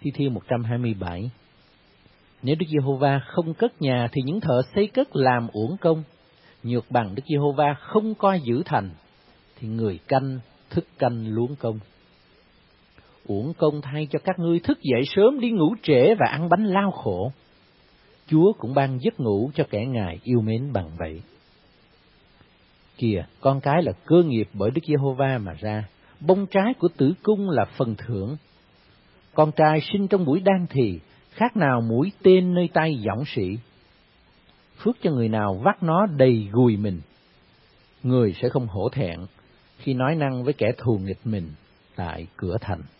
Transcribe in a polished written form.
Thi Thiên 127. Nếu Đức Giê-hô-va không cất nhà thì những thợ xây cất làm uổng công. Nhược bằng Đức Giê-hô-va không coi giữ thành thì người canh thức canh luống công. Uổng công thay cho các ngươi thức dậy sớm đi ngủ trễ và ăn bánh lao khổ. Chúa cũng ban giấc ngủ cho kẻ Ngài yêu mến bằng vậy. Kìa, con cái là cơ nghiệp bởi Đức Giê-hô-va mà ra, bông trái của tử cung là phần thưởng. Con trai sinh trong buổi đan thì, khác nào mũi tên nơi tay dõng sĩ. Phước cho người nào vác nó đầy gùi mình. Người sẽ không hổ thẹn khi nói năng với kẻ thù nghịch mình tại cửa thành.